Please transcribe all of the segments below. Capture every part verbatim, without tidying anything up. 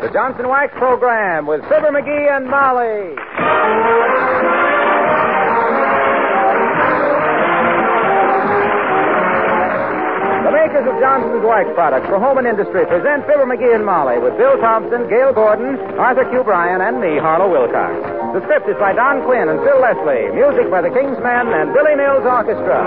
The Johnson Wax Program with Fibber McGee and Molly. The makers of Johnson's Wax products for home and industry present Fibber McGee and Molly with Bill Thompson, Gail Gordon, Arthur Q. Bryan, and me, Harlow Wilcox. The script is by Don Quinn and Phil Leslie. Music by the Kingsmen and Billy Mills Orchestra.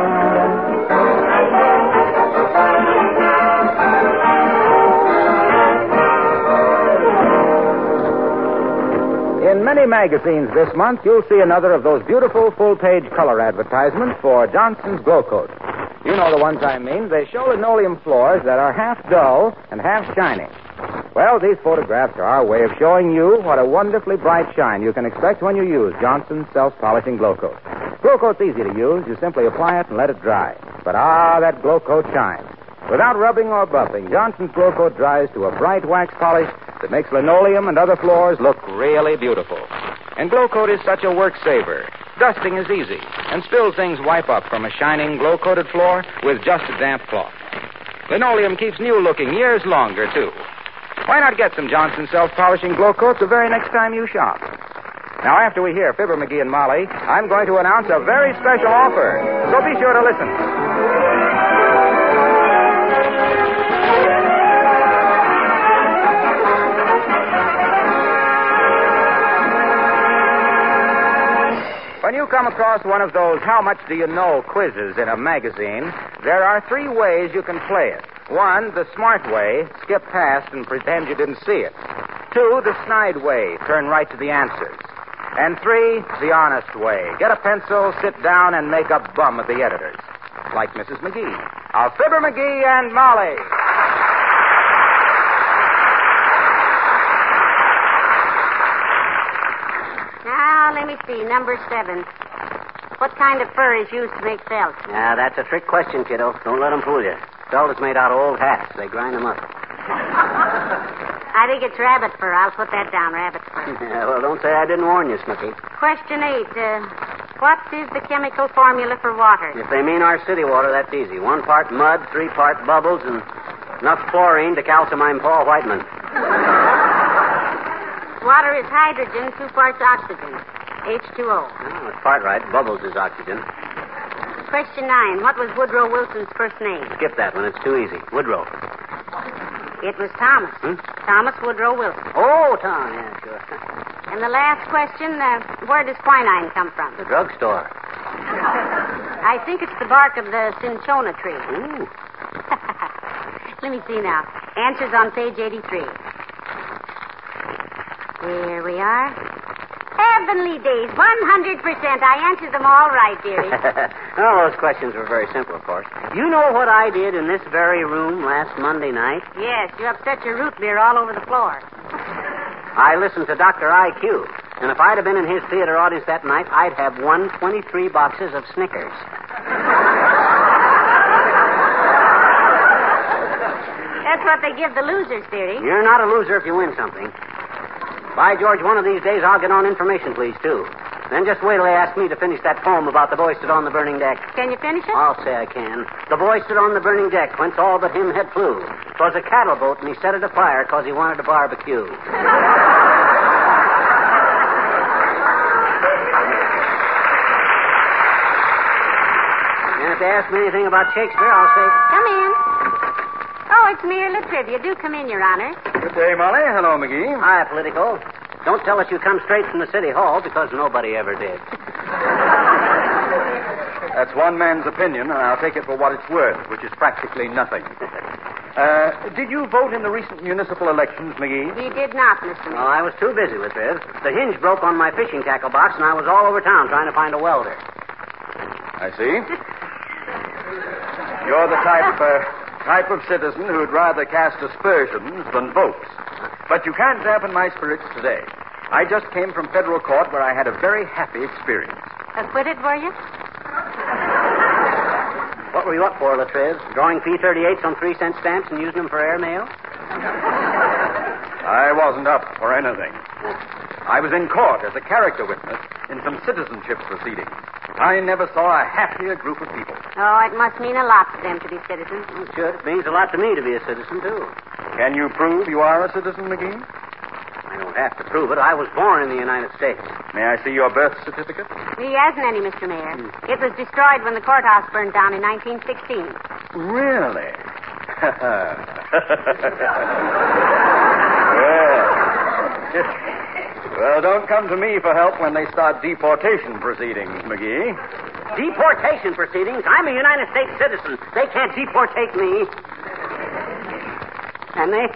In many magazines this month, you'll see another of those beautiful full-page color advertisements for Johnson's Glow Coat. You know the ones I mean. They show linoleum floors that are half dull and half shiny. Well, these photographs are our way of showing you what a wonderfully bright shine you can expect when you use Johnson's self-polishing Glow Coat. Glow Coat's easy to use. You simply apply it and let it dry. But ah, that Glow Coat shines. Without rubbing or buffing, Johnson's Glow Coat dries to a bright wax polish that makes linoleum and other floors look really beautiful. And Glow Coat is such a work saver. Dusting is easy, and spilled things wipe up from a shining, glow-coated floor with just a damp cloth. Linoleum keeps new-looking years longer, too. Why not get some Johnson self-polishing Glow Coat the very next time you shop? Now, after we hear Fibber McGee and Molly, I'm going to announce a very special offer, so be sure to listen. When you come across one of those how much do you know quizzes in a magazine, there are three ways you can play it. One, the smart way, skip past and pretend you didn't see it. Two, the snide way, turn right to the answers. And three, the honest way, get a pencil, sit down, and make a bum of the editors. Like Missus McGee. Of Fibber McGee and Molly. Now, let me see. Number seven. What kind of fur is used to make felt? Yeah, that's a trick question, kiddo. Don't let them fool you. Felt is made out of old hats. They grind them up. I think it's rabbit fur. I'll put that down, rabbit fur. Yeah, well, don't say I didn't warn you, Snooky. Question eight. Uh, what is the chemical formula for water? If they mean our city water, that's easy. One part mud, three part bubbles, and enough chlorine to calcimine Paul Whiteman. Water is hydrogen, two parts oxygen. H two O. Oh, that's part right. Bubbles is oxygen. Question nine. What was Woodrow Wilson's first name? Skip that one. It's too easy. Woodrow. It was Thomas. Hmm? Thomas Woodrow Wilson. Oh, Tom. Yeah, sure. And the last question, uh, where does quinine come from? The drugstore. I think it's the bark of the cinchona tree. Ooh. Let me see now. Answers on page eighty-three. Here we are. Heavenly days, one hundred percent. I answered them all right, dearie. Well, those questions were very simple, of course. You know what I did in this very room last Monday night? Yes, you upset your root beer all over the floor. I listened to Doctor I Q, and if I'd have been in his theater audience that night, I'd have won twenty-three boxes of Snickers. That's what they give the losers, dearie. You're not a loser if you win something. By George, one of these days I'll get on information, please, too. Then just wait till they ask me to finish that poem about the boy stood on the burning deck. Can you finish it? I'll say I can. The boy stood on the burning deck, whence all but him had flew. 'Twas a cattle boat, and he set it afire 'cause he wanted to barbecue. And if they ask me anything about Shakespeare, I'll say... Come in. Oh, it's merely trivia. Do come in, Your Honor. Good day, Molly. Hello, McGee. Hi, Politico. Don't tell us you come straight from the city hall, because nobody ever did. That's one man's opinion, and I'll take it for what it's worth, which is practically nothing. Uh, did you vote in the recent municipal elections, McGee? We did not, Mister Well, I was too busy with this. The hinge broke on my fishing tackle box, and I was all over town trying to find a welder. I see. You're the type, uh, type of citizen who'd rather cast aspersions than votes. But you can't dampen my spirits today. I just came from federal court where I had a very happy experience. Acquitted, were you? What were you up for, Latriz? Drawing P thirty-eights on three-cent stamps and using them for airmail? I wasn't up for anything. I was in court as a character witness in some citizenship proceedings. I never saw a happier group of people. Oh, it must mean a lot to them to be citizens. Well, sure, it means a lot to me to be a citizen, too. Can you prove you are a citizen, McGee? I don't have to prove it. I was born in the United States. May I see your birth certificate? He hasn't any, Mister Mayor. It was destroyed when the courthouse burned down in nineteen sixteen. Really? Well, don't come to me for help when they start deportation proceedings, McGee. Deportation proceedings? I'm a United States citizen. They can't deportate me. Can they?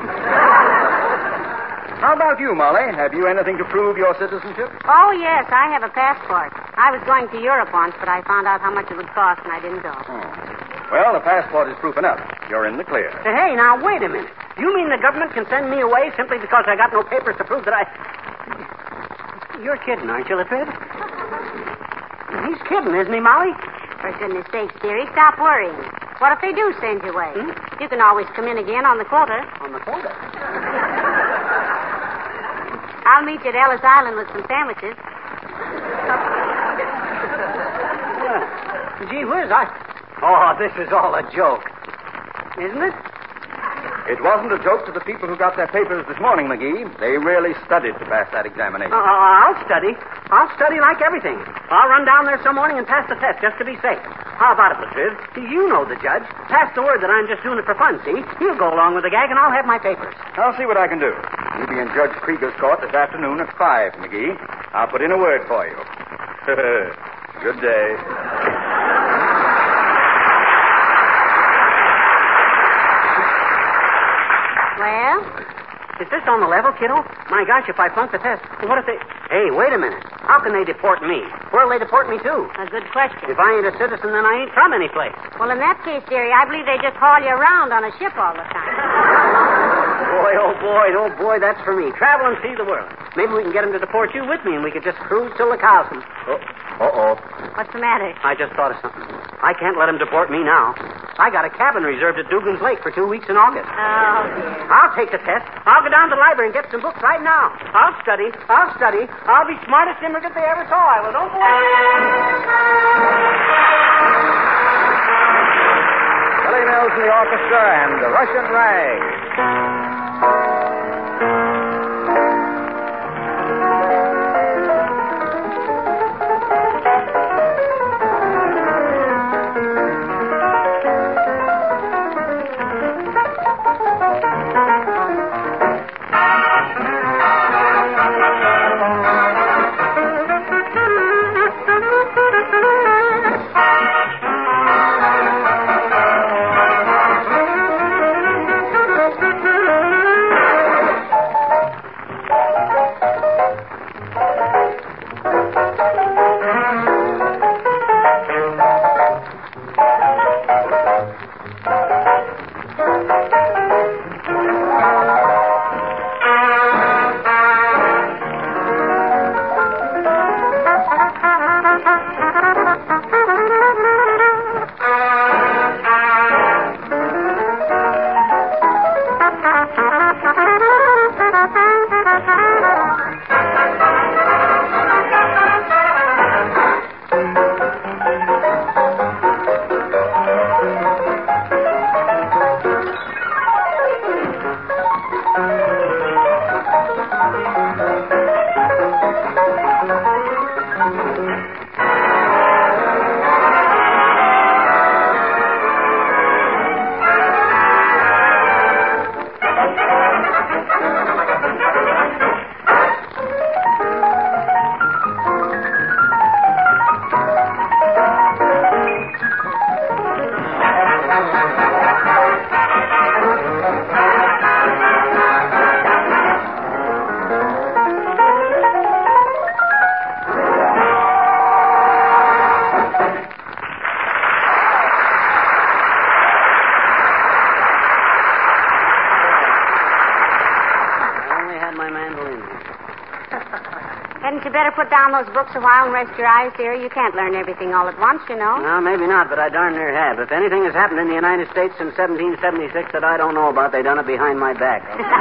How about you, Molly? Have you anything to prove your citizenship? Oh, yes, I have a passport. I was going to Europe once, but I found out how much it would cost, and I didn't go. Oh. Well, the passport is proof enough. You're in the clear. Hey, now, wait a minute. You mean the government can send me away simply because I got no papers to prove that I... You're kidding, aren't you, Latriv? He's kidding, isn't he, Molly? For goodness sakes, dearie, stop worrying. What if they do send you away? Hmm? You can always come in again on the quota. On the quota? I'll meet you at Ellis Island with some sandwiches. Yeah. Gee whiz, I... Oh, this is all a joke. Isn't it? It wasn't a joke to the people who got their papers this morning, McGee. They really studied to pass that examination. Uh, I'll study. I'll study like everything. I'll run down there some morning and pass the test just to be safe. How about it, Latriv? You know the judge. Pass the word that I'm just doing it for fun, see? He'll go along with the gag, and I'll have my papers. I'll see what I can do. You'll be in Judge Krieger's court this afternoon at five, McGee. I'll put in a word for you. Good day. Well? Is this on the level, kiddo? My gosh, if I flunk the test, what if they... Hey, wait a minute. How can they deport me? Where'll they deport me to? A good question. If I ain't a citizen, then I ain't from any place. Well, in that case, dearie, I believe they just haul you around on a ship all the time. Boy, oh boy, oh boy, that's for me. Travel and see the world. Maybe we can get them to deport you with me, and we could just cruise till the cows come. Oh, uh-oh. What's the matter? I just thought of something. I can't let them deport me now. I got a cabin reserved at Dugan's Lake for two weeks in August. Oh, dear. I'll take the test. I'll go down to the library and get some books right now. I'll study. I'll study. I'll be smartest immigrant they ever saw. I will. Don't boy. Billy Mills and the orchestra and the Russian Rag. Hadn't you better put down those books a while and rest your eyes, dear? You can't learn everything all at once, you know. No, maybe not, but I darn near have. If anything has happened in the United States since seventeen seventy-six that I don't know about, they done it behind my back.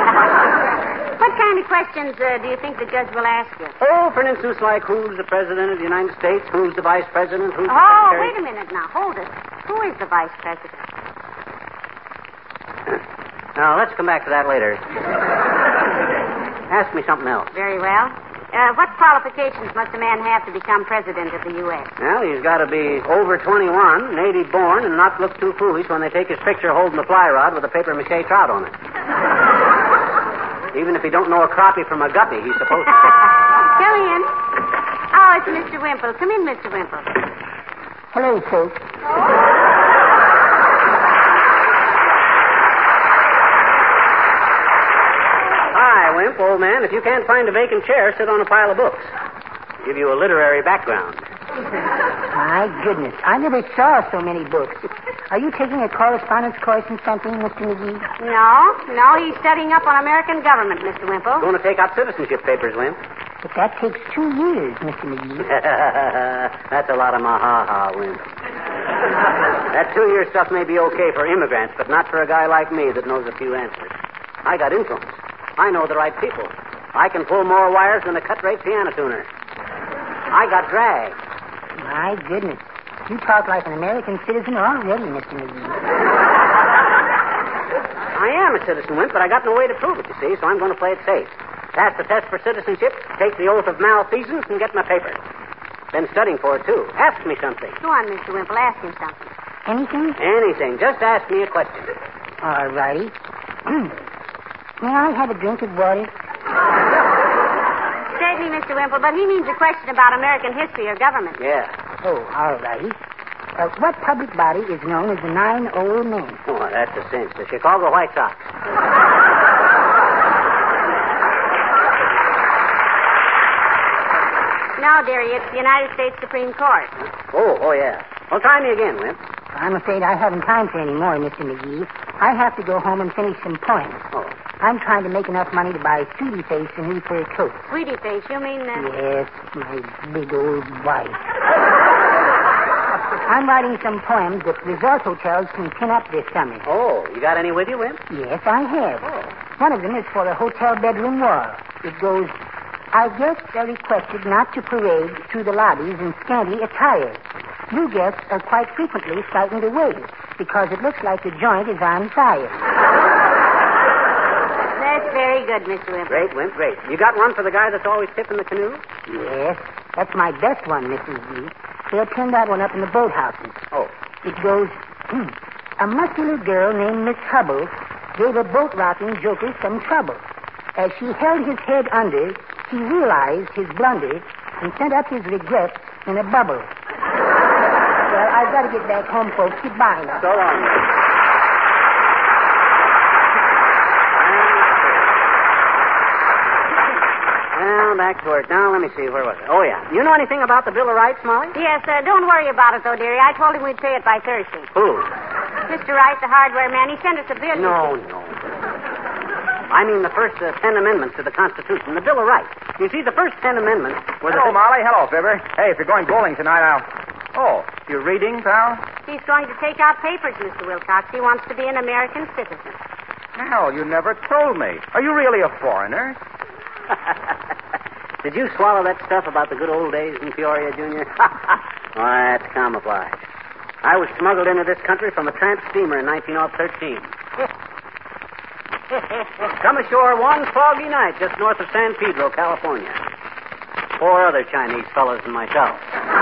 What kind of questions uh, do you think the judge will ask you? Oh, for instance, like who's the president of the United States, who's the vice president, who's the Oh, secretary... wait a minute now. Hold it. Who is the vice president? Now, let's come back to that later. As ask me something else. Very well. Uh, what qualifications must a man have to become president of the U S? Well, he's got to be over twenty-one, native born, and not look too foolish when they take his picture holding the fly rod with a paper mache trout on it. Even if he don't know a crappie from a guppy, he's supposed to. Come in. Oh, it's Mister Wimple. Come in, Mister Wimple. Hello, folks. Hi, Wimp, old man. If you can't find a vacant chair, sit on a pile of books. Give you a literary background. My goodness, I never saw so many books. Are you taking a correspondence course in something, Mister McGee? No, no, he's studying up on American government, Mister Wimple. Going to take out citizenship papers, Wimp. But that takes two years, Mister McGee. That's a lot of ma-ha-ha, Wimp. That two-year stuff may be okay for immigrants, but not for a guy like me that knows a few answers. I got influence. I know the right people. I can pull more wires than a cut-rate piano tuner. I got drag. My goodness. You talk like an American citizen already, Mister McGee. I am a citizen, Wimp, but I got no way to prove it, you see, so I'm going to play it safe. Pass the test for citizenship, take the oath of malfeasance, and get my paper. Been studying for it, too. Ask me something. Go on, Mister Wimple. Ask him something. Anything? Anything. Just ask me a question. All righty. May I have a drink of water? Certainly, Mister Wimple, but he means a question about American history or government. Yeah. Oh, all righty. Uh, what public body is known as the Nine Old Men? Oh, that's a cinch. The Chicago White Sox. No, dearie, it's the United States Supreme Court. Oh, oh, yeah. Well, try me again, Wimp. I'm afraid I haven't time for any more, Mister McGee. I have to go home and finish some poems. Oh. I'm trying to make enough money to buy Sweetie Face a new fur coat. Sweetie Face, you mean... Uh... Yes, my big old wife. I'm writing some poems that resort hotels can pin up this summer. Oh, you got any with you, Wimp? Yes, I have. Oh. One of them is for a hotel bedroom wall. It goes, our guests are requested not to parade through the lobbies in scanty attire. New guests are quite frequently frightened away because it looks like the joint is on fire. That's very good, Mister Wimple. Great, Wimp, great. You got one for the guy that's always tipping the canoe? Yes, that's my best one, Missus G. They'll turn that one up in the boathouses. Oh. It goes, a muscular girl named Miss Hubble gave a boat-rocking joker some trouble. As she held his head under, he realized his blunder and sent up his regrets in a bubble. Well, I've got to get back home, folks. Goodbye now. So long. Well, back to work. Now, let me see. Where was it? Oh, yeah. You know anything about the Bill of Rights, Molly? Yes, uh, don't worry about it, though, dearie. I told him we'd pay it by Thursday. Who? Mister Wright, the hardware man, he sent us a bill. No, no. I mean the first uh, ten amendments to the Constitution, the Bill of Rights. You see, the first ten amendments were Hello, the... Molly. Hello, Fibber. Hey, if you're going bowling tonight, I'll... Oh, you're reading, pal? He's going to take out papers, Mister Wilcox. He wants to be an American citizen. Hell, you never told me. Are you really a foreigner? Did you swallow that stuff about the good old days in Peoria, Junior? Oh, that's camouflage. I was smuggled into this country from a tramp steamer in nineteen thirteen. Come ashore one foggy night just north of San Pedro, California. Four other Chinese fellows and myself.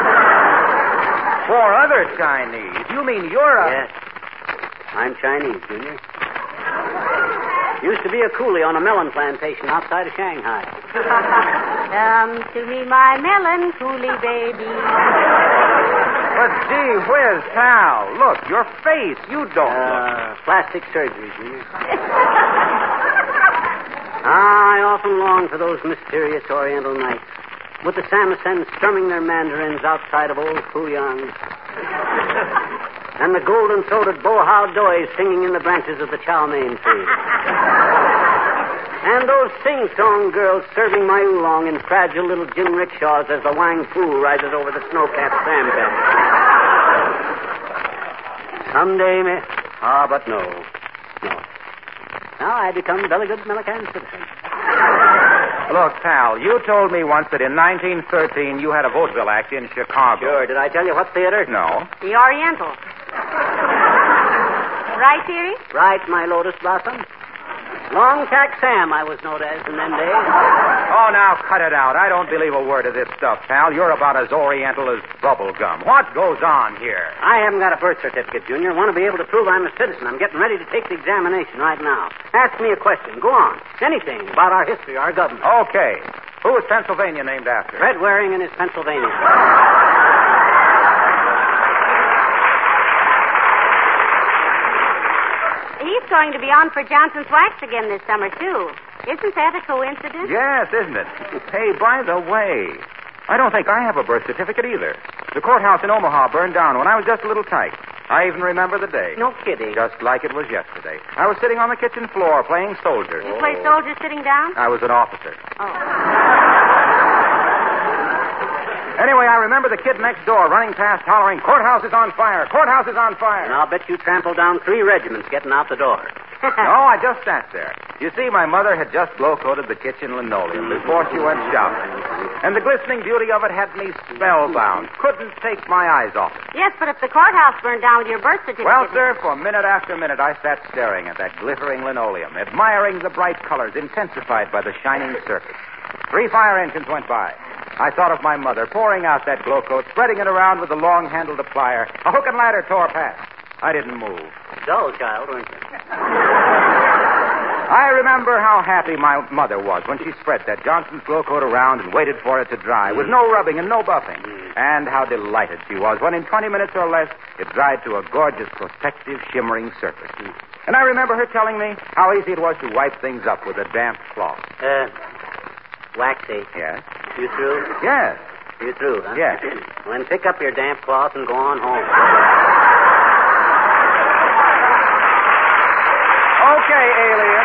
Four other Chinese? You mean you're a... Yes. I'm Chinese, Junior. Used to be a coolie on a melon plantation outside of Shanghai. Come to me, my melon coolie baby. But gee whiz, pal. Look, your face. You don't Uh, plastic surgery, Junior. Ah, I often long for those mysterious Oriental nights, with the Samarkand strumming their mandarins outside of old Fuyang, and the golden-throated Bohao Doi singing in the branches of the chow mein tree, and those sing-song girls serving my oolong in fragile little gin rickshaws as the Wang Fu rises over the snow-capped sandbank. Someday, may... Ah, but no. No. Now I become very good American citizen. Look, pal, you told me once that in nineteen thirteen you had a vaudeville act in Chicago. Sure. Did I tell you what theater? No. The Oriental. Right, dearie? Right, my lotus blossom. Long Tack Sam, I was known as in them days. Oh, now cut it out. I don't believe a word of this stuff, pal. You're about as oriental as bubble gum. What goes on here? I haven't got a birth certificate, Junior. Want to be able to prove I'm a citizen. I'm getting ready to take the examination right now. Ask me a question. Go on. Anything about our history, our government. Okay. Who was Pennsylvania named after? Red Waring and his Pennsylvania. He's going to be on for Johnson's Wax again this summer, too. Isn't that a coincidence? Yes, isn't it? Hey, by the way, I don't think I have a birth certificate either. The courthouse in Omaha burned down when I was just a little tyke. I even remember the day. No kidding. Just like it was yesterday. I was sitting on the kitchen floor playing soldier. You play soldier sitting down? I was an officer. Oh. Anyway, I remember the kid next door running past hollering, "Courthouse is on fire! Courthouse is on fire!" And I'll bet you trampled down three regiments getting out the door. No, I just sat there. You see, my mother had just glow-coated the kitchen linoleum before she went shopping. And the glistening beauty of it had me spellbound. Couldn't take my eyes off it. Yes, but if the courthouse burned down with your birth certificate... Well, sir, for minute after minute, I sat staring at that glittering linoleum, admiring the bright colors intensified by the shining surface. Three fire engines went by. I thought of my mother pouring out that glow coat, spreading it around with a long-handled plier. A hook and ladder tore past. I didn't move. Dull child, weren't you? I remember how happy my mother was when she spread that Johnson's glow coat around and waited for it to dry, with no rubbing and no buffing. And how delighted she was when in twenty minutes or less it dried to a gorgeous, protective, shimmering surface. And I remember her telling me how easy it was to wipe things up with a damp cloth. Uh, Waxy. Yes? You through? Yes. You through, huh? Yes. Well, then pick up your damp cloth and go on home. Okay, alien.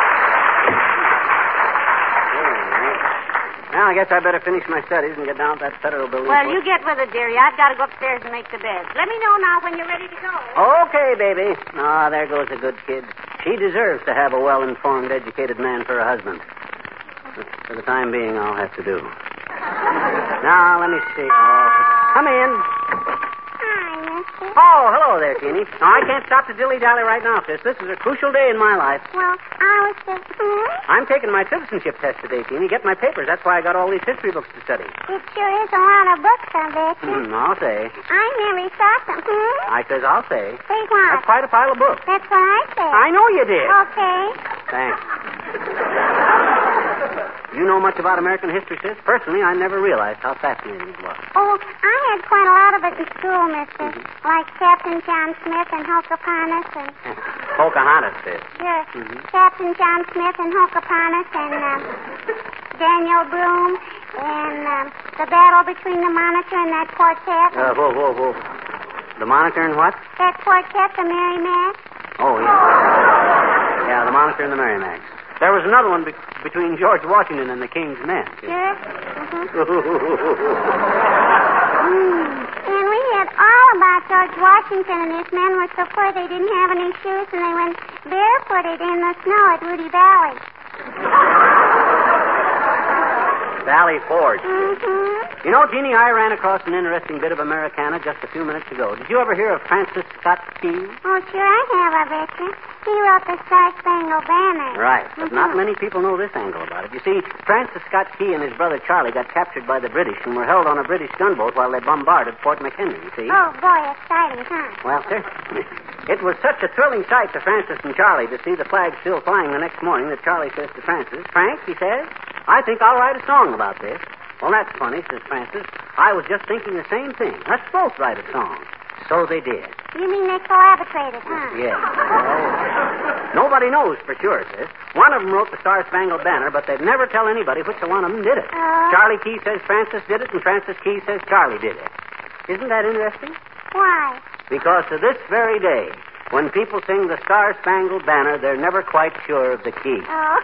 Now, I guess I better finish my studies and get down to that federal building. Well, you get with it, dearie. I've got to go upstairs and make the bed. Let me know now when you're ready to go. Okay, baby. Ah, there goes a good kid. She deserves to have a well-informed, educated man for a husband. For the time being, I'll have to do. Now, let me see. Oh, come in. Hi, mister. Oh, hello there, Teeny. Now, I can't stop to dilly-dally right now, sis. This is a crucial day in my life. Well, I was just... Hmm? I'm taking my citizenship test today, Teeny. Get my papers. That's why I got all these history books to study. It sure is a lot of books, I bet you. Hmm, I'll say. I never saw them. Hmm? I says I'll say. Say what? That's quite a pile of books. That's what I said. I know you did. Okay. Thanks. You know much about American history, sis? Personally, I never realized how fascinating it was. Oh, I had quite a lot of it in school, mister. Like Captain John Smith and Hocaponnus and... Pocahontas, sis. Sure. Mhm. Captain John Smith and Hocaponnus and um, Daniel Broome and um, the battle between the Monitor and that quartet. Uh, whoa, whoa, whoa. The Monitor and what? That quartet, the Merrimack. Oh, yeah. Yeah, the Monitor and the Merrimack. There was another one be- between George Washington and the King's Men. Sure. Mm-hmm. mm. And we had all about George Washington and his men were so poor they didn't have any shoes and they went barefooted in the snow at Rudy Valley. Valley Forge. Mm-hmm. You know, Jeannie, I ran across an interesting bit of Americana just a few minutes ago. Did you ever hear of Francis Scott Key? Oh, sure I have, I bet you. He wrote the Star-Spangled Banner. Right, but Mm-hmm. not many people know this angle about it. You see, Francis Scott Key and his brother Charlie got captured by the British and were held on a British gunboat while they bombarded Fort McHenry, you see? Oh, boy, exciting, huh? Well, sir, it was such a thrilling sight to Francis and Charlie to see the flag still flying the next morning that Charlie says to Francis, "Frank," he says, "I think I'll write a song about this." "Well, that's funny," says Francis. "I was just thinking the same thing. Let's both write a song." So they did. You mean they collaborated, huh? Yes. Well, nobody knows for sure, sis. One of them wrote the Star-Spangled Banner, but they'd never tell anybody which one of them did it. Oh. Charlie Key says Francis did it, and Francis Key says Charlie did it. Isn't that interesting? Why? Because to this very day, when people sing the Star-Spangled Banner, they're never quite sure of the key. Oh.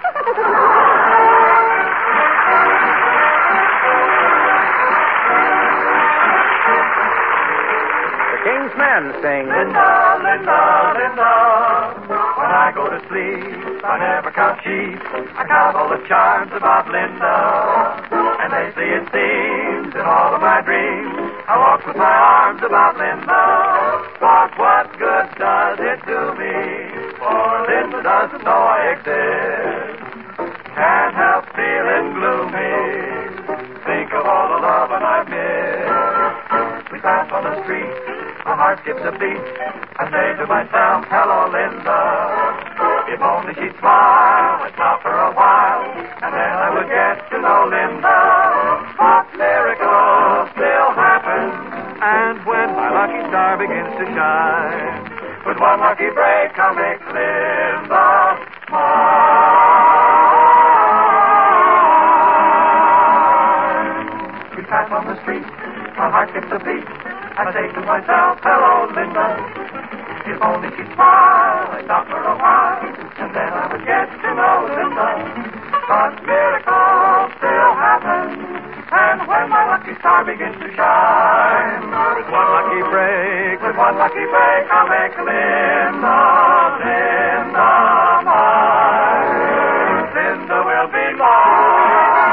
King's Men sing. Linda, Linda, Linda, when I go to sleep, I never count sheep. I count all the charms about Linda, and they say it seems in all of my dreams, I walk with my arms about Linda. But what good does it do me? for Linda doesn't know I exist. Can't help feeling gloomy. Think of all the loving I've missed. We pass on the street, my heart skips a beat. I say to myself, hello, Linda. If only she'd smile and stop for a while, and then I would get to know Linda. But miracles still happen, and when my lucky star begins to shine, with one lucky break I'll make Linda mine. We pass on the street, my heart skips a beat. I say to myself, hello, Linda. If only she'd smile, I'd stop for a while, and then I would get to know Linda. But miracles still happen, and when my lucky star begins to shine, with one lucky break, with one lucky break, I'll make Linda, Linda mine. Linda will be mine.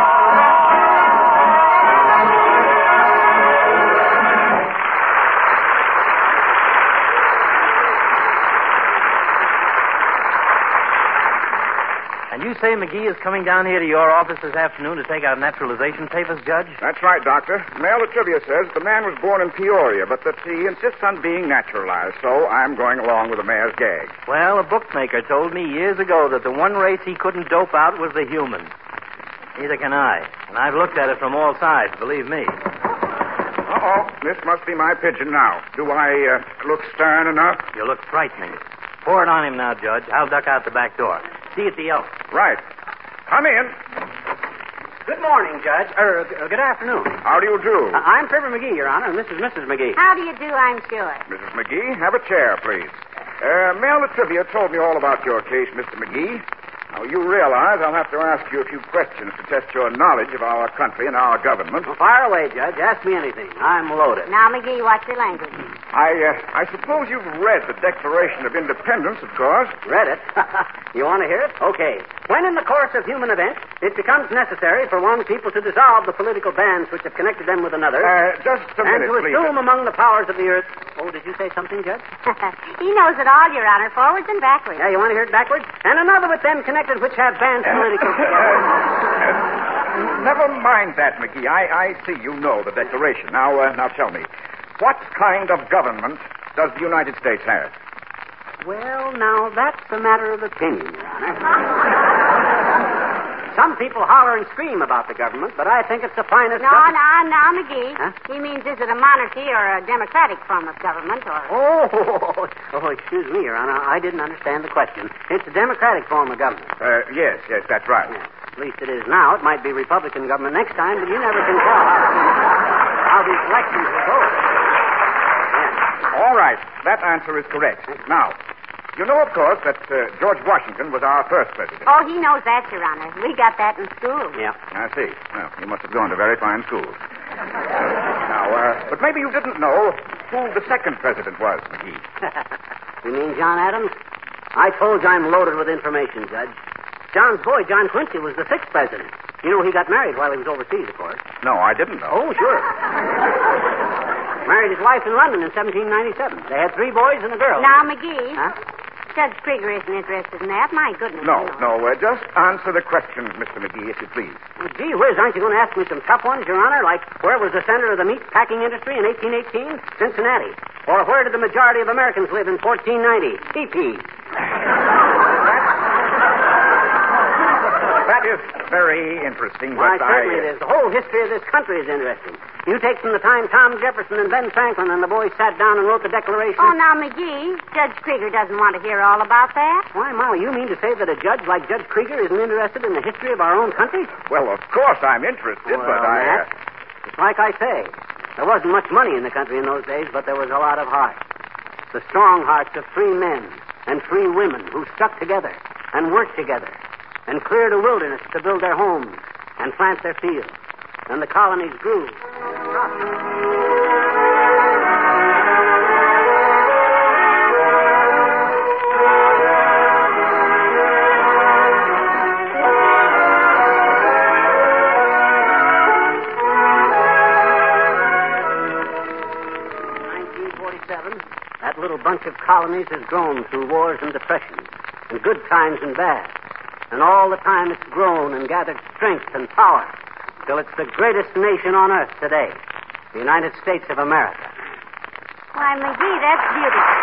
And you say McGee is coming down here to your office this afternoon to take out naturalization papers, Judge? That's right, Doctor. Mail of trivia says the man was born in Peoria, but that he insists on being naturalized, so I'm going along with the mayor's gag. Well, a bookmaker told me years ago that the one race he couldn't dope out was the human. Neither can I. And I've looked at it from all sides, believe me. Uh-oh. This must be my pigeon now. Do I uh, look stern enough? You look frightening. Pour it on him now, Judge. I'll duck out the back door. See you at the Elk. Right. Come in. Good morning, Judge. Er, uh, good afternoon. How do you do? Uh, I'm Fibber McGee, Your Honor, and this is Missus McGee. How do you do, I'm sure. Missus McGee, have a chair, please. Uh, Mel the Trivia told me all about your case, Mister McGee. Now, you realize I'll have to ask you a few questions to test your knowledge of our country and our government. Well, fire away, Judge. Ask me anything. I'm loaded. Now, McGee, watch your language. I, uh, I suppose you've read the Declaration of Independence, of course. Read it? You want to hear it? Okay. When in the course of human events, it becomes necessary for one people to dissolve the political bands which have connected them with another. Uh, just a and minute, to please. assume among the powers of the earth. Oh, did you say something, Judge? He knows it all, Your Honor, forwards and backwards. Yeah, you want to hear it backwards? And another with them connected which have bands political together. Never mind that, McGee. I, I see you know the Declaration. Now, uh, now tell me, what kind of government does the United States have? Well, now, that's a matter of opinion, Your Honor. Some people holler and scream about the government, but I think it's the finest... No, government... no, no, McGee. Huh? He means, is it a monarchy or a democratic form of government, or... Oh, oh, excuse me, Your Honor. I didn't understand the question. It's a democratic form of government. Uh, yes, yes, that's right. Yeah. At least it is now. It might be Republican government next time, but you never can tell how, how these elections will go. Yeah. All right, that answer is correct. Now, you know, of course, that uh, George Washington was our first president. Oh, he knows that, Your Honor. We got that in school. Yeah. I see. Well, you must have gone to very fine schools. Now, uh, but maybe you didn't know who the second president was, McGee. You mean John Adams? I told you I'm loaded with information, Judge. John's boy, John Quincy, was the sixth president. You know, he got married while he was overseas, of course. No, I didn't know. Oh, sure. Married his wife in London in seventeen ninety-seven. They had three boys and a girl. Now, McGee, Huh? Judge Krieger isn't interested in that. My goodness. No, you know. no, uh, just answer the questions, Mister McGee, if you please. Well, gee whiz, aren't you going to ask me some tough ones, Your Honor? Like, where was the center of the meat packing industry in eighteen eighteen? Cincinnati. Or where did the majority of Americans live in fourteen ninety? T P. That is very interesting, Why, but certainly I... it is. The whole history of this country is interesting. You take from the time Tom Jefferson and Ben Franklin and the boys sat down and wrote the Declaration. Oh, now, McGee, Judge Krieger doesn't want to hear all about that. Why, Molly, you mean to say that a judge like Judge Krieger isn't interested in the history of our own country? Well, of course I'm interested, Well, but I... Matt, it's like I say. There wasn't much money in the country in those days, but there was a lot of heart. The strong hearts of free men and free women who stuck together and worked together and cleared a wilderness to build their homes and plant their fields. And the colonies grew. nineteen forty-seven, that little bunch of colonies has grown through wars and depressions. in good times and bad. And all the time it's grown and gathered strength and power till it's the greatest nation on earth today, the United States of America. Why, McGee, that's beautiful.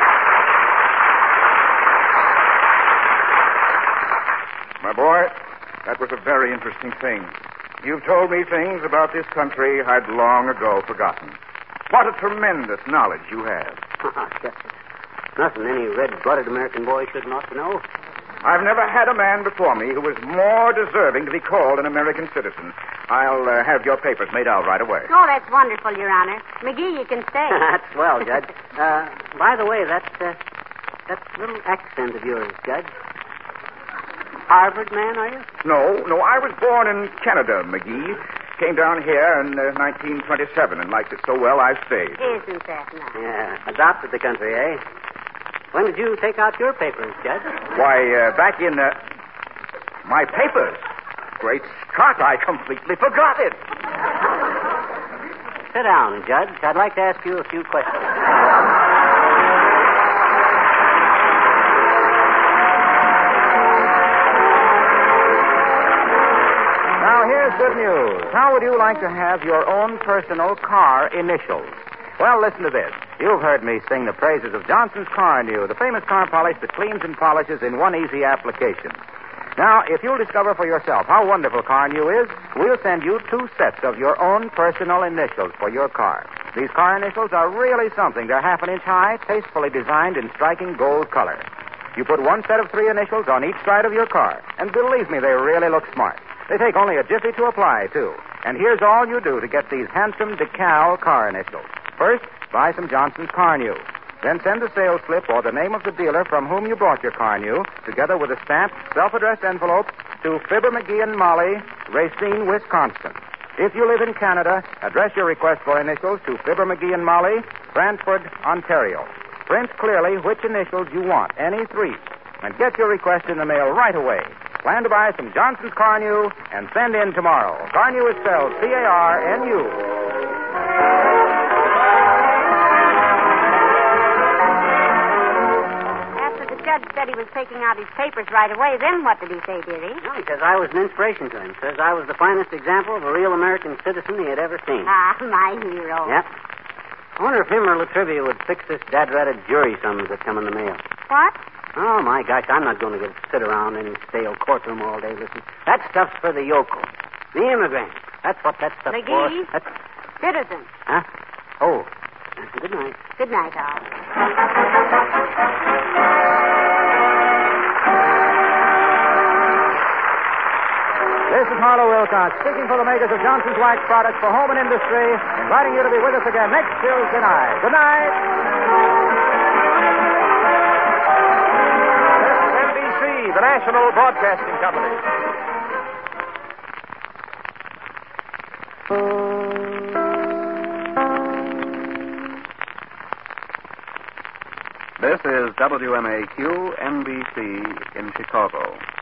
My boy, that was a very interesting thing. You've told me things about this country I'd long ago forgotten. What a tremendous knowledge you have. Yes, nothing any red-blooded American boy should not know. I've never had a man before me who was more deserving to be called an American citizen. I'll uh, have your papers made out right away. Oh, that's wonderful, Your Honor. McGee, you can stay. That's swell, Judge. Uh, by the way, that, uh, that little accent of yours, Judge. Harvard man, are you? No, no, I was born in Canada, McGee. Came down here in uh, nineteen twenty-seven and liked it so well I stayed. Isn't that nice? Yeah, adopted the country, eh? When did you take out your papers, Judge? Why, uh, back in, uh, my papers. Great Scott, I completely forgot it. Sit down, Judge. I'd like to ask you a few questions. Now, here's good news. How would you like to have your own personal car initials? Well, listen to this. You've heard me sing the praises of Johnson's Car New, the famous car polish that cleans and polishes in one easy application. Now, if you'll discover for yourself how wonderful Car New is, we'll send you two sets of your own personal initials for your car. These car initials are really something. They're half an inch high, tastefully designed in striking gold color. You put one set of three initials on each side of your car, and believe me, they really look smart. They take only a jiffy to apply, too. And here's all you do to get these handsome decal car initials. First, buy some Johnson's Car New. Then send the sales slip or the name of the dealer from whom you bought your car new, together with a stamped, self-addressed envelope, to Fibber, McGee and Molly, Racine, Wisconsin. If you live in Canada, address your request for initials to Fibber, McGee and Molly, Brantford, Ontario. Print clearly which initials you want, any three, and get your request in the mail right away. Plan to buy some Johnson's Car New and send in tomorrow. Car New is spelled C A R N U. The judge said he was taking out his papers right away. Then what did he say, did he? No, he says I was an inspiration to him. Says I was the finest example of a real American citizen he had ever seen. Ah, my hero. Yep. I wonder if him or Latrivia would fix this dad-ratted jury summons that come in the mail. What? Oh, my gosh, I'm not going to get sit around in a stale courtroom all day. Listen, that stuff's for the yokel, the immigrant. That's what that stuff's McGee. for. That's... Citizen. Huh? Oh. Good night. Good night, Al. This is Harlow Wilcox, speaking for the makers of Johnson's Wax products for home and industry, inviting you to be with us again next Tuesday night. Good night. This is N B C, the National Broadcasting Company. This is W M A Q N B C in Chicago.